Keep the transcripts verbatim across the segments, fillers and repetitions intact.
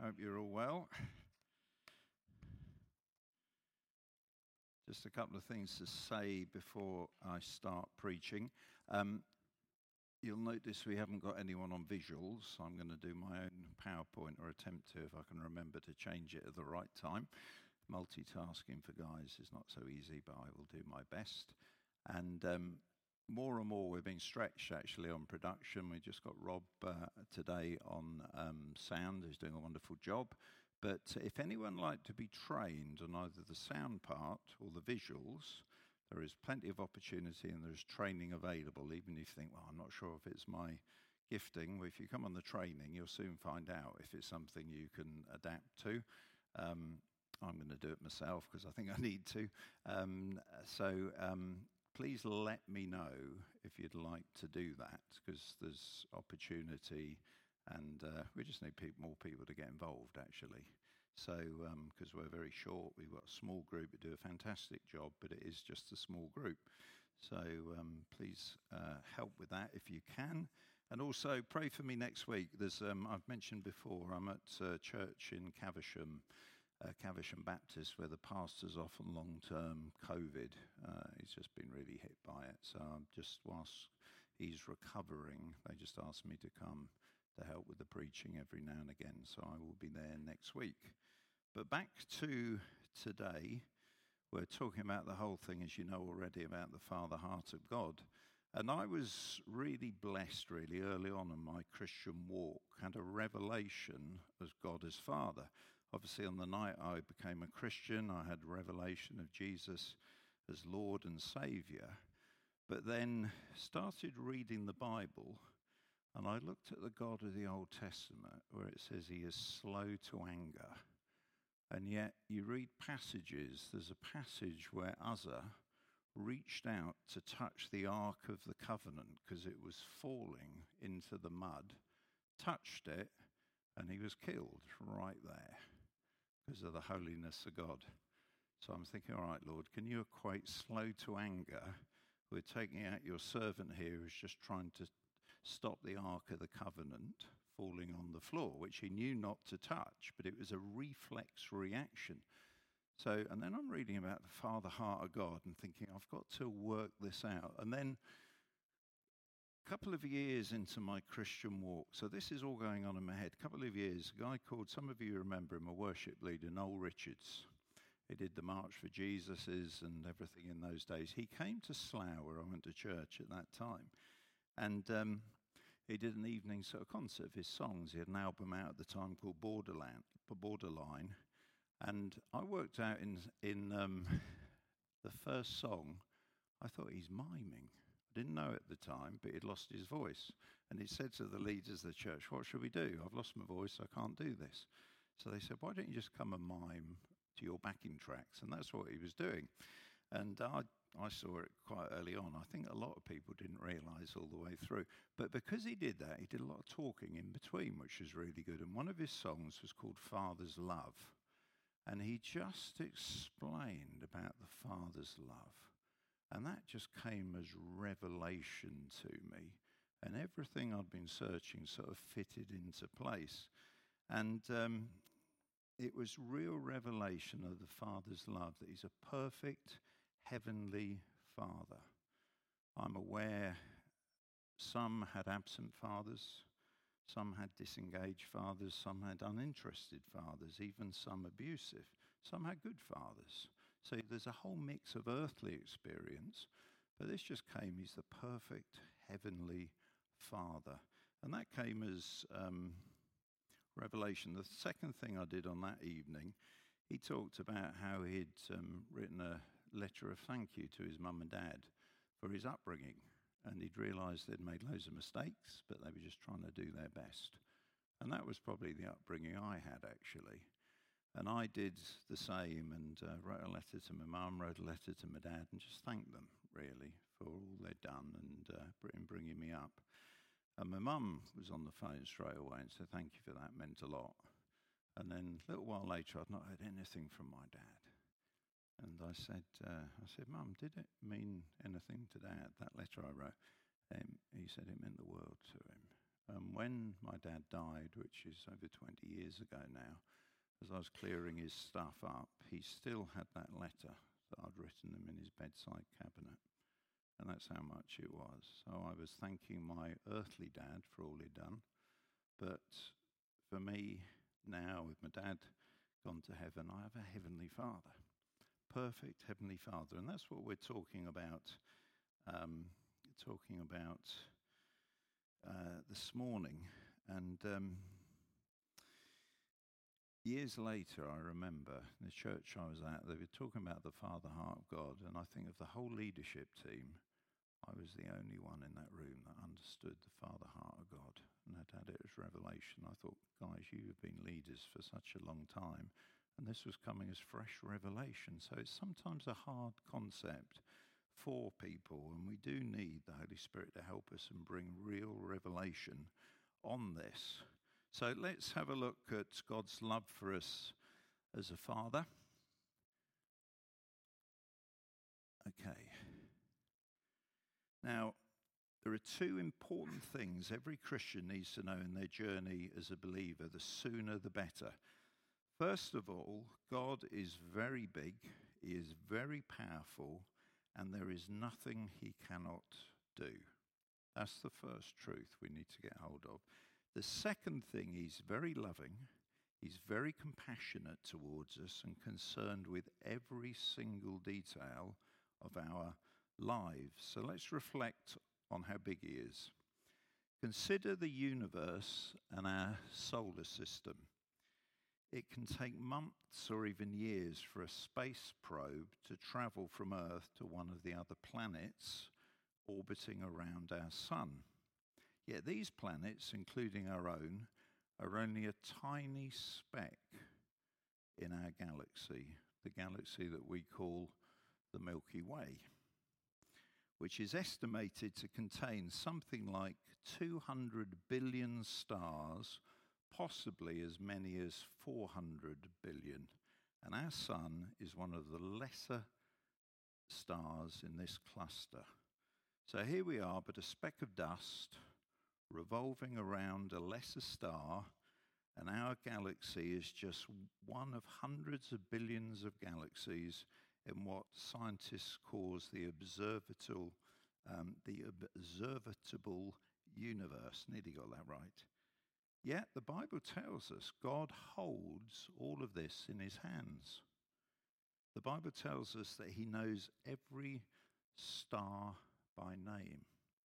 Hope you're all well. Just a couple of things to say before I start preaching. Um, you'll notice we haven't got anyone on visuals. I'm going to do my own PowerPoint, or attempt to, if I can remember to change it at the right time. Multitasking for guys is not so easy, but I will do my best. And um, more and more we're being stretched actually on production. We just got Rob uh, today on um, sound, who's doing a wonderful job. But if anyone like to be trained on either the sound part or the visuals, there is plenty of opportunity and there's training available, even if you think, well, I'm not sure if it's my gifting. Well, if you come on the training, you'll soon find out if it's something you can adapt to. Um, I'm going to do it myself because I think I need to. Um, so um, please let me know if you'd like to do that, because there's opportunity. And uh, we just need people, more people to get involved, actually. So, because um, we're very short, we've got a small group that do a fantastic job, but it is just a small group. So um, please uh, help with that if you can. And also pray for me next week. There's, um, I've mentioned before, I'm at a church in Caversham, uh, Caversham Baptist, where the pastor's off on long-term COVID. Uh, he's just been really hit by it. So I'm just, whilst he's recovering, they just asked me to come to help with the preaching every now and again, so I will be there next week. But back to today, we're talking about the whole thing, as you know already, about the Father Heart of God. And I was really blessed, really, early on in my Christian walk, had a revelation as God as Father. Obviously, on the night I became a Christian, I had a revelation of Jesus as Lord and Saviour, but then started reading the Bible. And I looked at the God of the Old Testament where it says he is slow to anger. And yet you read passages, there's a passage where Uzzah reached out to touch the Ark of the Covenant because it was falling into the mud, touched it, and he was killed right there because of the holiness of God. So I'm thinking, all right, Lord, can you equate slow to anger with taking out your servant here who's just trying to stop the Ark of the Covenant falling on the floor, which he knew not to touch, but it was a reflex reaction. So, and then I'm reading about the Father Heart of God and thinking, I've got to work this out. And then a couple of years into my Christian walk, so this is all going on in my head, a couple of years, a guy called, some of you remember him, a worship leader, Noel Richards. He did the March for Jesus's and everything in those days. He came to Slough, where I went to church at that time. And um, he did an evening sort of concert of his songs. He had an album out at the time called Borderland, Borderline. And I worked out in in um, the first song, I thought he's miming. I didn't know at the time, but he'd lost his voice. And he said to the leaders of the church, what should we do? I've lost my voice, I can't do this. So they said, why don't you just come and mime to your backing tracks? And that's what he was doing. And I I saw it quite early on. I think a lot of people didn't realise all the way through. But because he did that, he did a lot of talking in between, which was really good. And one of his songs was called Father's Love. And he just explained about the Father's love. And that just came as revelation to me. And everything I'd been searching sort of fitted into place. And um, it was real revelation of the Father's love, that he's a perfect Heavenly Father. I'm aware some had absent fathers, some had disengaged fathers, some had uninterested fathers, even some abusive, some had good fathers. So there's a whole mix of earthly experience, but this just came, he's the perfect Heavenly Father. And that came as um, revelation. The second thing I did on that evening, he talked about how he'd um, written a letter of thank you to his mum and dad for his upbringing, and he'd realised they'd made loads of mistakes, but they were just trying to do their best. And that was probably the upbringing I had, actually. And I did the same, and uh, wrote a letter to my mum, wrote a letter to my dad, and just thanked them, really, for all they'd done and uh, in bringing me up. And my mum was on the phone straight away and said, thank you for that, meant a lot. And then a little while later, I'd not heard anything from my dad. And I said, uh, I said, Mum, did it mean anything to Dad, that letter I wrote? Um, he said it meant the world to him. And when my dad died, which is over twenty years ago now, as I was clearing his stuff up, he still had that letter that I'd written him in his bedside cabinet. And that's how much it was. So I was thanking my earthly dad for all he'd done. But for me now, with my dad gone to heaven, I have a heavenly Father. Perfect heavenly Father. And that's what we're talking about, um, talking about uh, this morning. And um, years later, I remember the church I was at, they were talking about the Father Heart of God. And I think of the whole leadership team, I was the only one in that room that understood the Father Heart of God and had had it as revelation. I thought, guys, you have been leaders for such a long time, and this was coming as fresh revelation. So it's sometimes a hard concept for people, and we do need the Holy Spirit to help us and bring real revelation on this. So let's have a look at God's love for us as a Father. Okay. Now, there are two important things every Christian needs to know in their journey as a believer. The sooner, the better. First of all, God is very big, he is very powerful, and there is nothing he cannot do. That's the first truth we need to get hold of. The second thing, he's very loving, he's very compassionate towards us and concerned with every single detail of our lives. So let's reflect on how big he is. Consider the universe and our solar system. It can take months or even years for a space probe to travel from Earth to one of the other planets orbiting around our sun. Yet these planets, including our own, are only a tiny speck in our galaxy, the galaxy that we call the Milky Way, which is estimated to contain something like two hundred billion stars, possibly as many as four hundred billion. And our sun is one of the lesser stars in this cluster. So here we are, but a speck of dust revolving around a lesser star, and our galaxy is just one of hundreds of billions of galaxies in what scientists call the observable, um, the observable universe. Nearly got that right. Yet the Bible tells us God holds all of this in his hands. The Bible tells us that he knows every star by name.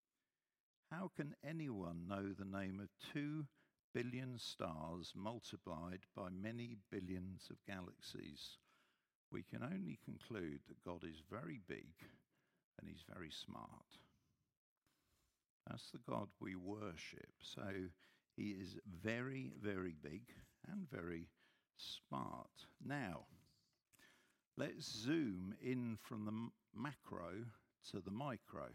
How can anyone know the name of two billion stars multiplied by many billions of galaxies? We can only conclude that God is very big and he's very smart. That's the God we worship. So he is very, very big and very smart. Now, let's zoom in from the macro to the micro,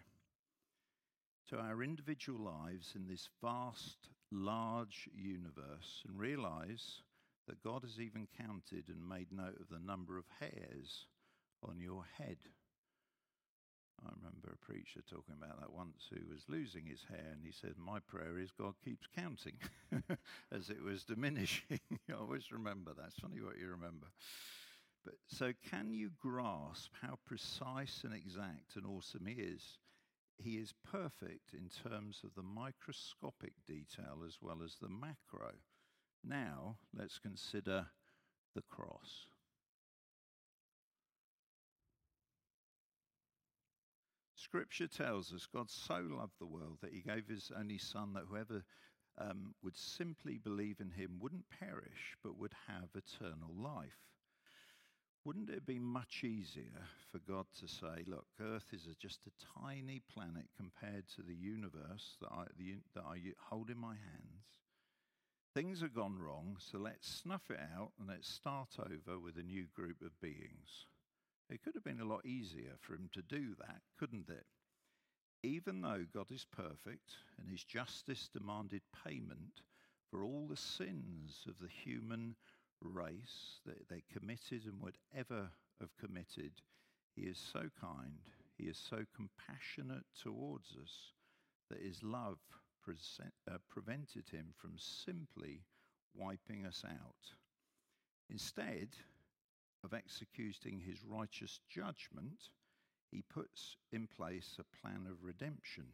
to our individual lives in this vast, large universe, and realize that God has even counted and made note of the number of hairs on your head. I remember a preacher talking about that once who was losing his hair, and he said, my prayer is God keeps counting as it was diminishing. I always remember that. It's funny what you remember. But so can you grasp how precise and exact and awesome he is? He is perfect in terms of the microscopic detail as well as the macro. Now, let's consider the cross. Scripture tells us God so loved the world that he gave his only son, that whoever um, would simply believe in him wouldn't perish but would have eternal life. Wouldn't it be much easier for God to say, look, Earth is a, just a tiny planet compared to the universe that I, the, that I hold in my hands? Things have gone wrong, so let's snuff it out and let's start over with a new group of beings. It could have been a lot easier for him to do that, couldn't it? Even though God is perfect and his justice demanded payment for all the sins of the human race that they committed and would ever have committed, he is so kind, he is so compassionate towards us that his love present, uh, prevented him from simply wiping us out. Instead of executing his righteous judgment, he puts in place a plan of redemption.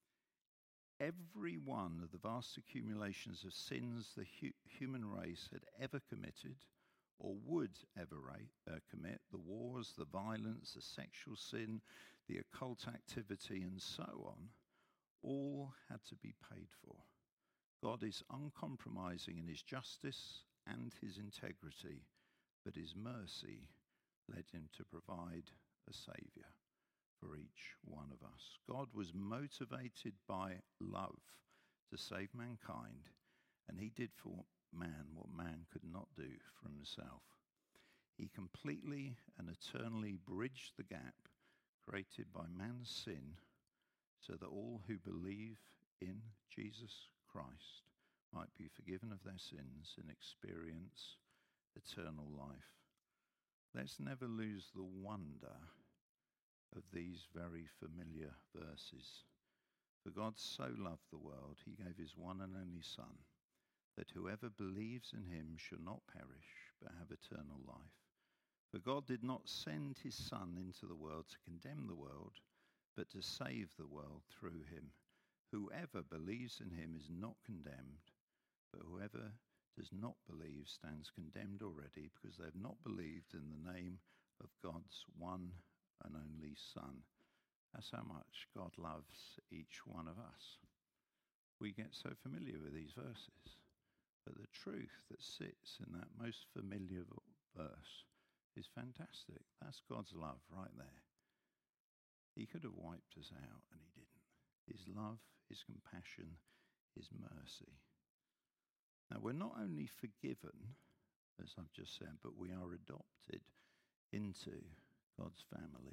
Every one of the vast accumulations of sins the hu- human race had ever committed or would ever ra- uh, commit, the wars, the violence, the sexual sin, the occult activity, and so on, all had to be paid for. God is uncompromising in his justice and his integrity, but his mercy led him to provide a Saviour for each one of us. God was motivated by love to save mankind, and he did for man what man could not do for himself. He completely and eternally bridged the gap created by man's sin so that all who believe in Jesus Christ might be forgiven of their sins and experience eternal life. Let's never lose the wonder of these very familiar verses. For God so loved the world, he gave his one and only Son, that whoever believes in him shall not perish, but have eternal life. For God did not send his Son into the world to condemn the world, but to save the world through him. Whoever believes in him is not condemned, but whoever does not believe stands condemned already, because they have not believed in the name of God's one and only Son. That's how much God loves each one of us. We get so familiar with these verses, but the truth that sits in that most familiar verse is fantastic. That's God's love right there. He could have wiped us out, and he didn't. His love, his compassion, his mercy. Now, we're not only forgiven, as I've just said, but we are adopted into God's family.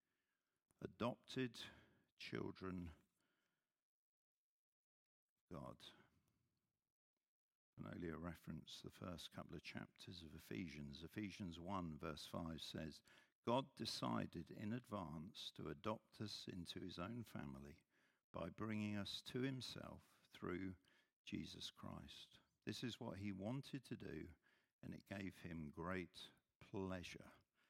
Adopted children of God. Can only reference the first couple of chapters of Ephesians. Ephesians one verse five says, God decided in advance to adopt us into his own family by bringing us to himself through Jesus Christ. This is what he wanted to do, and it gave him great pleasure.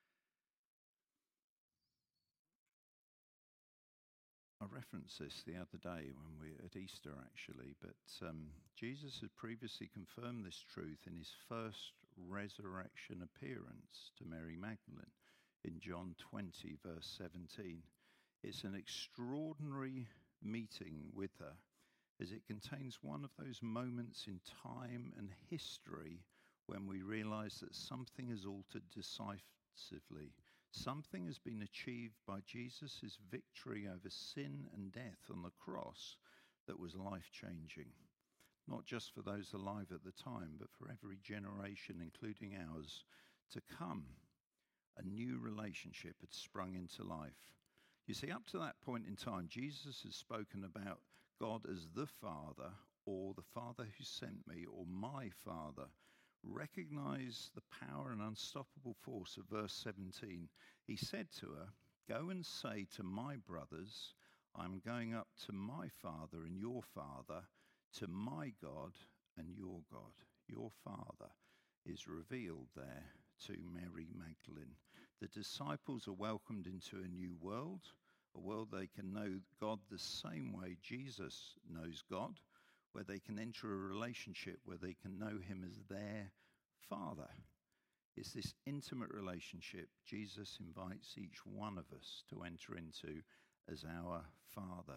I referenced this the other day when we were at Easter, actually, but um, Jesus had previously confirmed this truth in his first resurrection appearance to Mary Magdalene in John twenty, verse seventeen. It's an extraordinary meeting with her, as it contains one of those moments in time and history when we realize that something has altered decisively. Something has been achieved by Jesus' victory over sin and death on the cross that was life-changing, not just for those alive at the time, but for every generation, including ours, to come. A new relationship had sprung into life. You see, up to that point in time, Jesus has spoken about God as the Father, or the Father who sent me, or my Father. Recognize the power and unstoppable force of verse seventeen. He said to her, go and say to my brothers, I'm going up to my Father and your Father, to my God and your God. Your Father is revealed there to Mary Magdalene. The disciples are welcomed into a new world, a world they can know God the same way Jesus knows God, where they can enter a relationship where they can know him as their Father. It's this intimate relationship Jesus invites each one of us to enter into as our Father.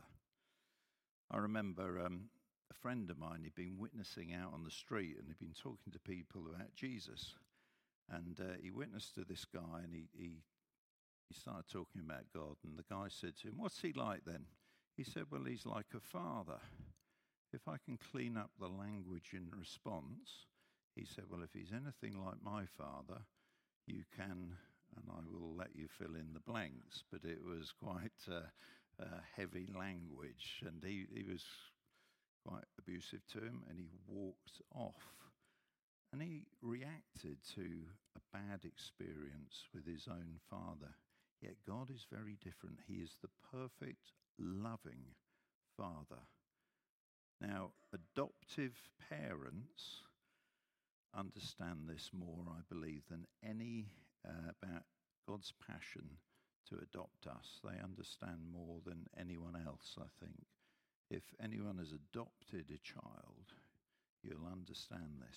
I remember um, a friend of mine, he'd been witnessing out on the street and he'd been talking to people about Jesus. And uh, he witnessed to this guy, and he, he he started talking about God. And the guy said to him, what's he like then? He said, well, he's like a father. If I can clean up the language in response, he said, well, if he's anything like my father, you can, and I will let you fill in the blanks. But it was quite uh, uh, heavy language, and he, he was quite abusive to him, and he walked off. And he reacted to a bad experience with his own father. Yet God is very different. He is the perfect, loving Father. Now, adoptive parents understand this more, I believe, than any uh, about God's passion to adopt us. They understand more than anyone else, I think. If anyone has adopted a child, you'll understand this.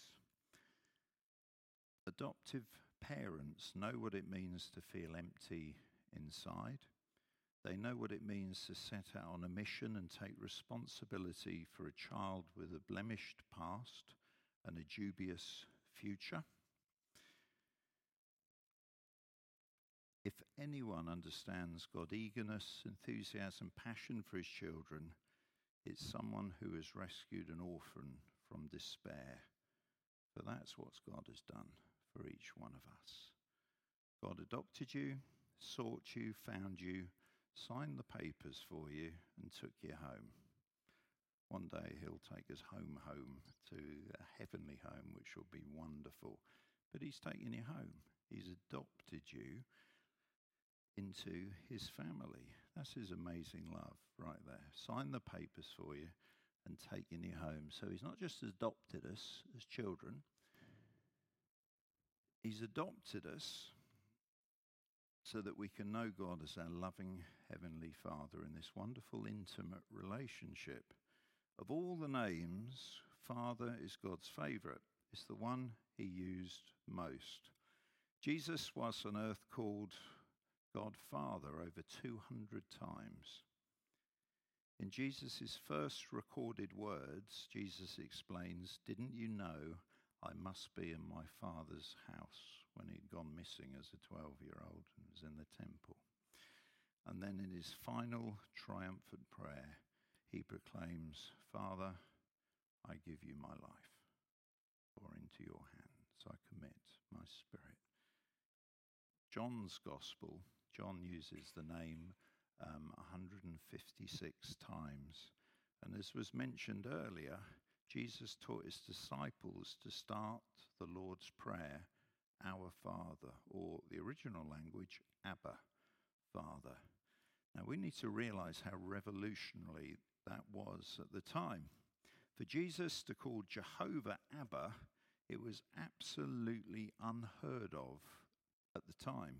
Adoptive parents know what it means to feel empty inside. They know what it means to set out on a mission and take responsibility for a child with a blemished past and a dubious future. If anyone understands God's eagerness, enthusiasm, passion for his children, it's someone who has rescued an orphan from despair. For that's what God has done for each one of us. God adopted you, sought you, found you, signed the papers for you, and took you home. One day he'll take us home, home to a heavenly home, which will be wonderful. But he's taken you home. He's adopted you into his family. That's his amazing love right there. Signed the papers for you and taken you home. So he's not just adopted us as children. He's adopted us so that we can know God as our loving Heavenly Father in this wonderful, intimate relationship. Of all the names, Father is God's favourite. It's the one he used most. Jesus was on earth called God Father over two hundred times. In Jesus' first recorded words, Jesus explains, "Didn't you know I must be in my Father's house?" when he'd gone missing as a twelve-year-old and was in the temple. And then in his final triumphant prayer, he proclaims, "Father, I give you my life, for into your hands I commit my spirit." John's Gospel, John uses the name um, one hundred fifty-six times. And as was mentioned earlier, Jesus taught his disciples to start the Lord's Prayer, "Our Father," or the original language, "Abba, Father." Now we need to realize how revolutionary that was at the time. For Jesus to call Jehovah Abba, it was absolutely unheard of at the time.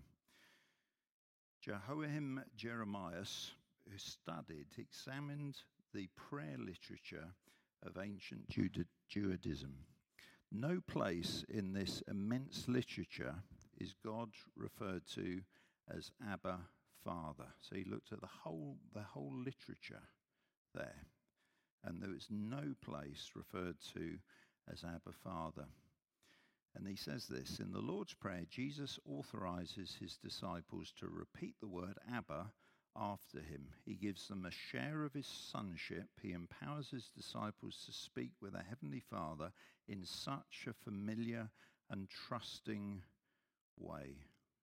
Jehoiakim Jeremias, who studied, examined the prayer literature of ancient Judaism. No place in this immense literature is God referred to as Abba, Father. So he looked at the whole, the whole literature there, and there was no place referred to as Abba, Father. And he says this, in the Lord's Prayer, Jesus authorizes his disciples to repeat the word Abba after him. He gives them a share of his sonship. He empowers his disciples to speak with a heavenly Father in such a familiar and trusting way.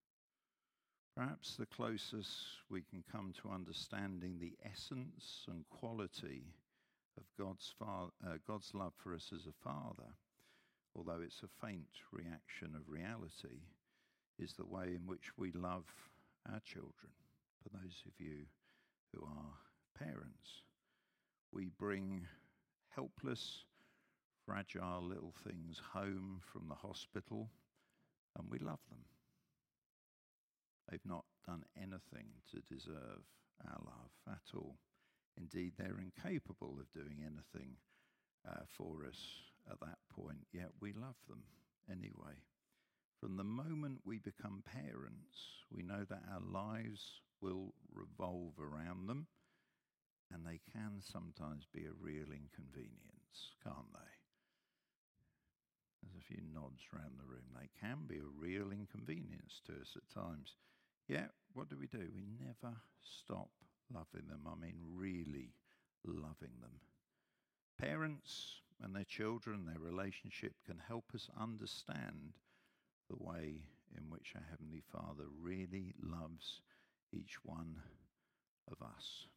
Perhaps the closest we can come to understanding the essence and quality of God's, fa- uh, God's love for us as a father, although it's a faint reaction of reality, is the way in which we love our children. For those of you who are parents, we bring helpless, fragile little things home from the hospital, and we love them. They've not done anything to deserve our love at all. Indeed, they're incapable of doing anything uh, for us at that point, yet we love them anyway. From the moment we become parents, we know that our lives will revolve around them, and they can sometimes be a real inconvenience, can't they? There's a few nods around the room. They can be a real inconvenience to us at times. Yet, what do we do? We never stop loving them. I mean, really loving them. Parents and their children, their relationship can help us understand the way in which our Heavenly Father really loves each one of us.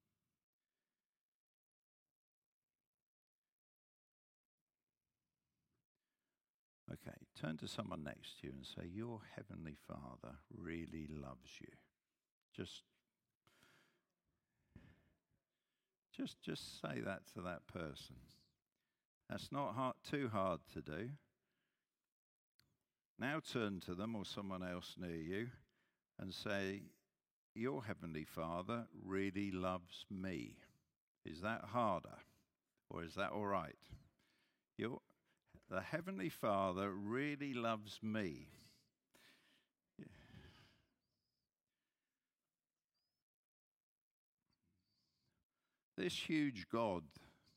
Okay, turn to someone next to you and say, your Heavenly Father really loves you. Just, Just, just say that to that person. That's not hard, too hard to do. Now turn to them or someone else near you and say, your Heavenly Father really loves me. Is that harder? Or is that all right? Your, the Heavenly Father really loves me. Yeah. This huge God,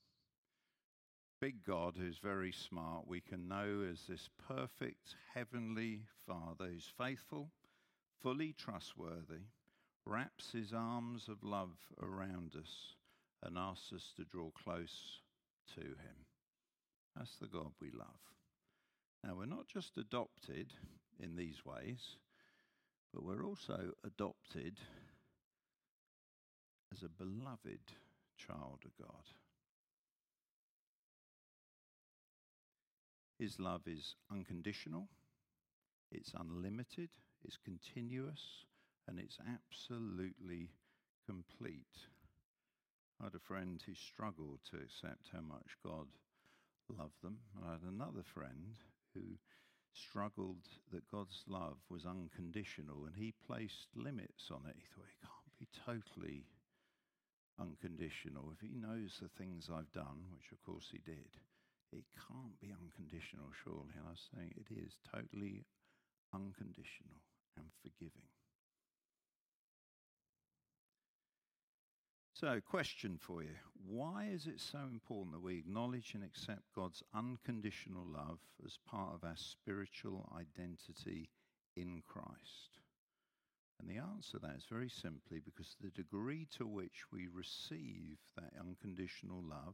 big God who's very smart, we can know as this perfect Heavenly Father who's faithful, fully trustworthy, wraps his arms of love around us and asks us to draw close to him. That's the God we love. Now, we're not just adopted in these ways, but we're also adopted as a beloved child of God. His love is unconditional, it's unlimited, it's continuous, and it's absolutely complete. I had a friend who struggled to accept how much God loved them. I had another friend who struggled that God's love was unconditional, and he placed limits on it. He thought, it can't be totally unconditional. If he knows the things I've done, which of course he did, it can't be unconditional, surely. And I was saying it is totally unconditional and forgiving. So, question for you. Why is it so important that we acknowledge and accept God's unconditional love as part of our spiritual identity in Christ? And the answer to that is very simply because the degree to which we receive that unconditional love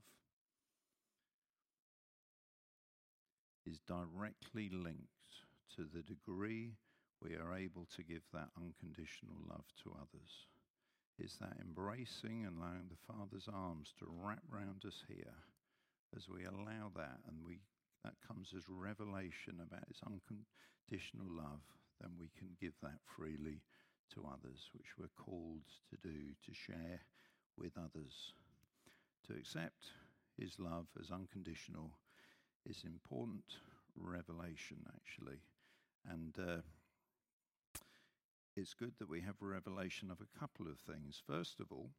is directly linked to the degree we are able to give that unconditional love to others. It's that embracing and allowing the Father's arms to wrap round us here. As we allow that, and we that comes as revelation about his unconditional love, then we can give that freely to others, which we're called to do, to share with others. To accept his love as unconditional is important revelation, actually. And uh, it's good that we have a revelation of a couple of things. First of all,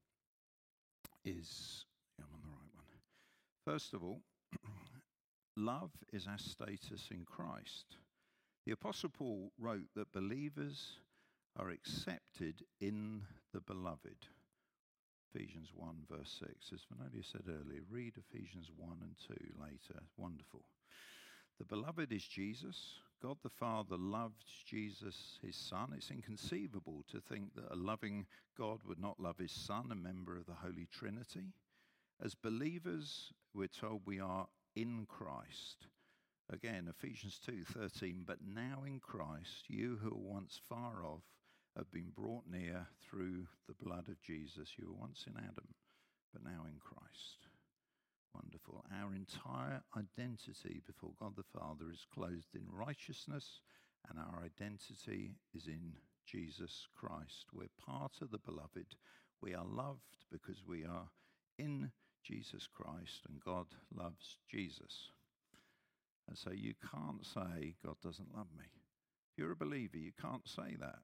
is, yeah, I'm on the right one. First of all, love is our status in Christ. The Apostle Paul wrote that believers are accepted in the beloved. Ephesians one verse six. As Vanolia said earlier, read Ephesians one and two later. Wonderful. The beloved is Jesus. God the Father loved Jesus, his Son. It's inconceivable to think that a loving God would not love his Son, a member of the Holy Trinity. As believers, we're told we are in Christ. Again, Ephesians two thirteen, but now in Christ, you who were once far off have been brought near through the blood of Jesus. You were once in Adam, but now in Christ. Wonderful. Our entire identity before God the Father is clothed in righteousness, and our identity is in Jesus Christ. We're part of the beloved. We are loved because we are in Jesus Christ, and God loves Jesus. And so you can't say, God doesn't love me. If you're a believer, you can't say that.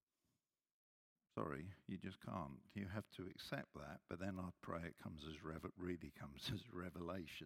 Sorry, you just can't. You have to accept that, but then I pray it comes as rev- really comes as revelation.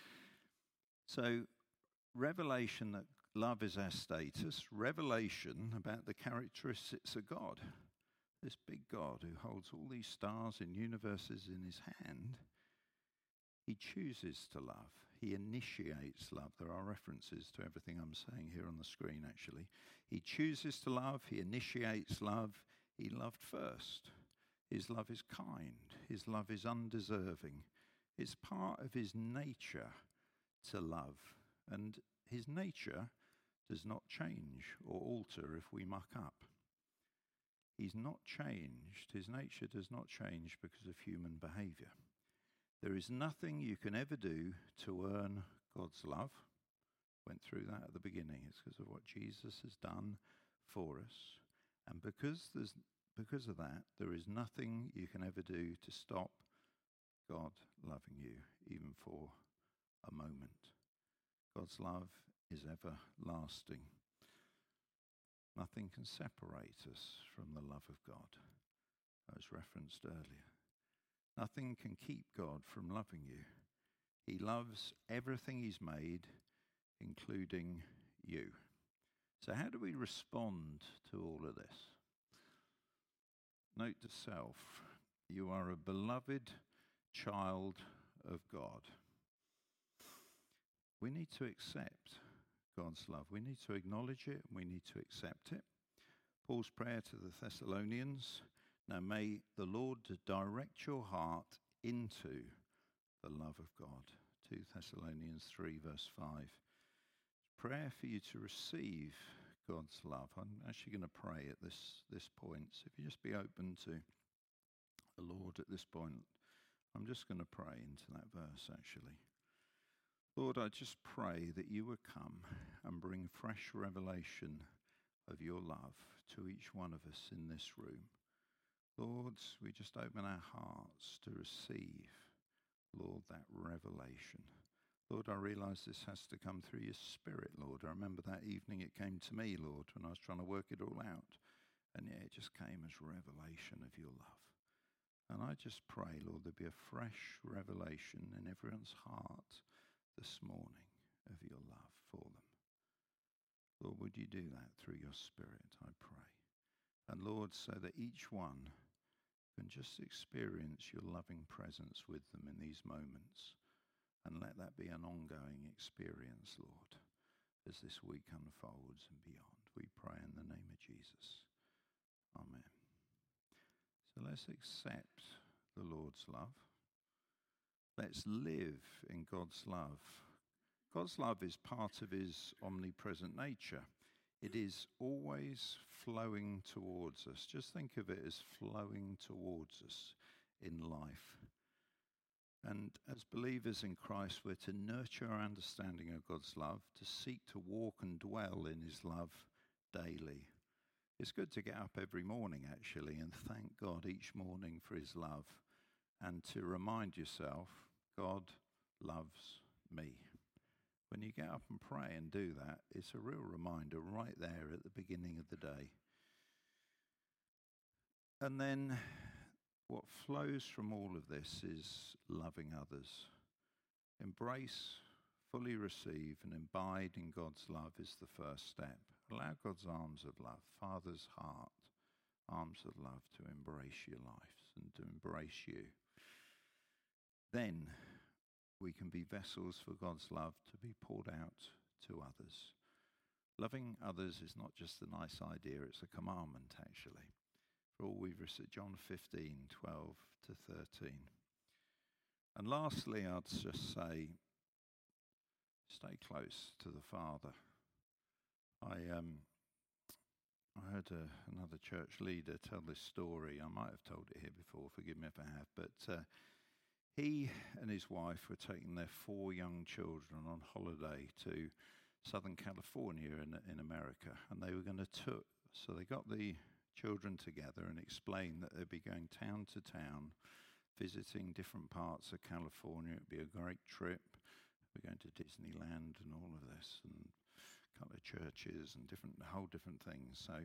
So, revelation that love is our status, revelation about the characteristics of God. This big God who holds all these stars and universes in his hand, he chooses to love. He initiates love. There are references to everything I'm saying here on the screen, actually. He chooses to love. He initiates love. He loved first. His love is kind. His love is undeserving. It's part of his nature to love. And his nature does not change or alter if we muck up. He's not changed. His nature does not change because of human behavior. There is nothing you can ever do to earn God's love. Went through that at the beginning. It's because of what Jesus has done for us. And because there's because of that, there is nothing you can ever do to stop God loving you, even for a moment. God's love is everlasting. Nothing can separate us from the love of God, as referenced earlier. Nothing can keep God from loving you. He loves everything he's made, including you. So how do we respond to all of this? Note to self, you are a beloved child of God. We need to accept God's love. We need to acknowledge it, and we need to accept it. Paul's prayer to the Thessalonians, now may the Lord direct your heart into the love of God. Second Thessalonians three verse five. Prayer for you to receive God's love. I'm actually going to pray at this, this point. So if you just be open to the Lord at this point, I'm just going to pray into that verse actually. Lord, I just pray that you would come and bring fresh revelation of your love to each one of us in this room. Lord, we just open our hearts to receive, Lord, that revelation. Lord, I realize this has to come through your Spirit, Lord. I remember that evening it came to me, Lord, when I was trying to work it all out. And yeah, it just came as revelation of your love. And I just pray, Lord, there be a fresh revelation in everyone's heart this morning of your love for them. Lord, would you do that through your Spirit, I pray. And Lord, so that each one can just experience your loving presence with them in these moments. And let that be an ongoing experience, Lord, as this week unfolds and beyond. We pray in the name of Jesus. Amen. So let's accept the Lord's love. Let's live in God's love. God's love is part of his omnipresent nature. It is always flowing towards us. Just think of it as flowing towards us in life. And as believers in Christ, we're to nurture our understanding of God's love, to seek to walk and dwell in his love daily. It's good to get up every morning, actually, and thank God each morning for his love, and to remind yourself, God loves me. When you get up and pray and do that, it's a real reminder right there at the beginning of the day. And then what flows from all of this is loving others. Embrace, fully receive, and abide in God's love is the first step. Allow God's arms of love, Father's heart, arms of love to embrace your life and to embrace you. Then we can be vessels for God's love to be poured out to others. Loving others is not just a nice idea, it's a commandment actually. For all we've received, John fifteen, twelve to thirteen. And lastly, I'd just say, stay close to the Father. I um, I heard a, another church leader tell this story. I might have told it here before, forgive me if I have, but uh, he and his wife were taking their four young children on holiday to Southern California in, in America, and they were going to tour. So they got the children together and explained that they'd be going town to town, visiting different parts of California. It'd be a great trip. We're going to Disneyland and all of this, and a couple of churches and different, whole different things. So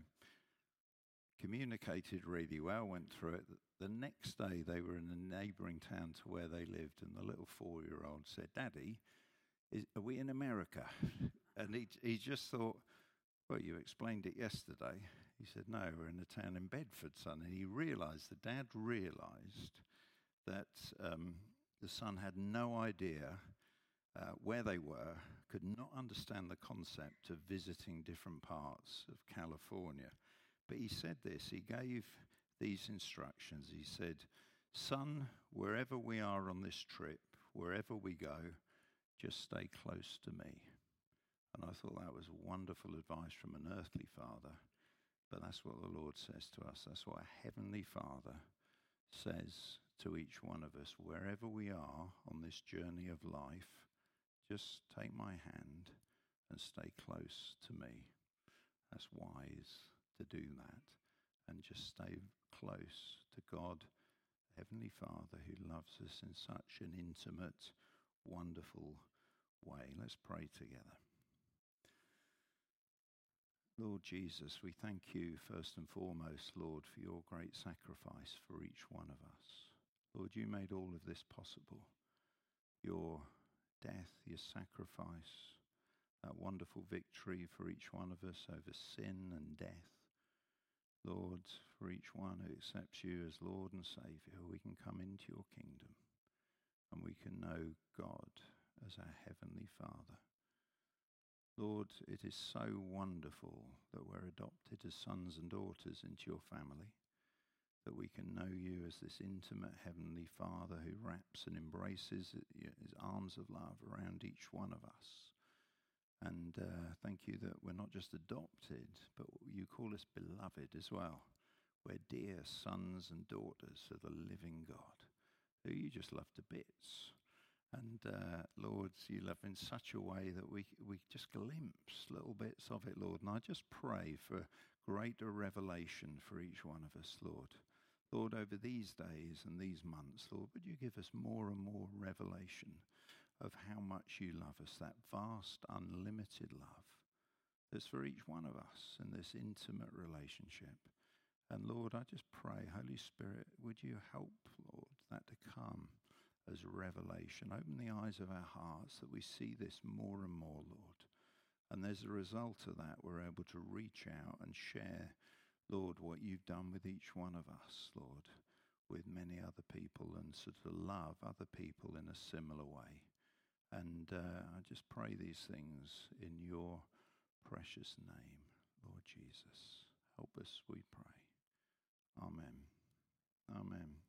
communicated really well, went through it. The next day they were in a neighbouring town to where they lived, and the little four-year-old said, "Daddy, is, are we in America?" And he he just thought, "Well, you explained it yesterday." He said, "No, we're in a town in Bedford, son." And he realised, the dad realised that um, the son had no idea uh, where they were, could not understand the concept of visiting different parts of California. But he said this, he gave these instructions. He said, "Son, wherever we are on this trip, wherever we go, just stay close to me." And I thought that was wonderful advice from an earthly father. But that's what the Lord says to us. That's what a heavenly Father says to each one of us. Wherever we are on this journey of life, just take my hand and stay close to me. That's wise to do that. And just stay close to God, Heavenly Father who loves us in such an intimate, wonderful way. Let's pray together. Lord Jesus, we thank you first and foremost, Lord, for your great sacrifice for each one of us. Lord, you made all of this possible. Your death, your sacrifice, that wonderful victory for each one of us over sin and death. Lord, for each one who accepts you as Lord and Saviour, we can come into your kingdom and we can know God as our Heavenly Father. Lord, it is so wonderful that we're adopted as sons and daughters into your family, that we can know you as this intimate Heavenly Father who wraps and embraces his arms of love around each one of us. And uh, thank you that we're not just adopted, but you call us beloved as well. We're dear sons and daughters of the living God, who you just love to bits. And uh, Lord, you love in such a way that we we just glimpse little bits of it, Lord. And I just pray for greater revelation for each one of us, Lord. Lord, over these days and these months, Lord, would you give us more and more revelation of how much you love us, that vast, unlimited love that's for each one of us in this intimate relationship. And Lord, I just pray, Holy Spirit, would you help, Lord, that to come as revelation. Open the eyes of our hearts that we see this more and more, Lord. And as a result of that, we're able to reach out and share, Lord, what you've done with each one of us, Lord, with many other people, and sort of love other people in a similar way. And uh, I just pray these things in your precious name, Lord Jesus. Help us, we pray. Amen. Amen.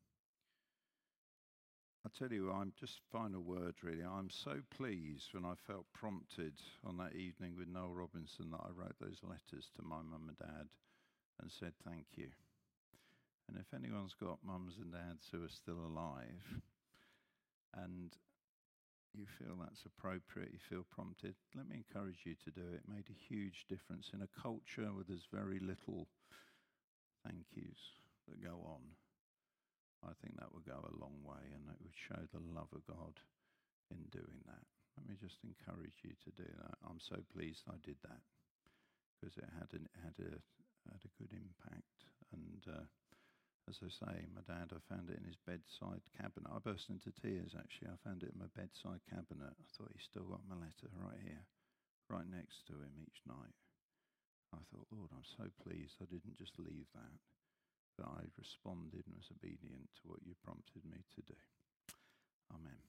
I tell you, I'm just final word really. I'm so pleased when I felt prompted on that evening with Noel Robinson that I wrote those letters to my mum and dad and said thank you. And if anyone's got mums and dads who are still alive and you feel that's appropriate, you feel prompted, let me encourage you to do it. It made a huge difference in a culture where there's very little thank yous that go on. I think that would go a long way, and it would show the love of God in doing that. Let me just encourage you to do that. I'm so pleased I did that because it had an, had a had a good impact. And uh, as I say, my dad, I found it in his bedside cabinet. I burst into tears actually. I found it in my bedside cabinet. I thought he's still got my letter right here, right next to him each night. I thought, Lord, I'm so pleased I didn't just leave that. That I responded and was obedient to what you prompted me to do. Amen.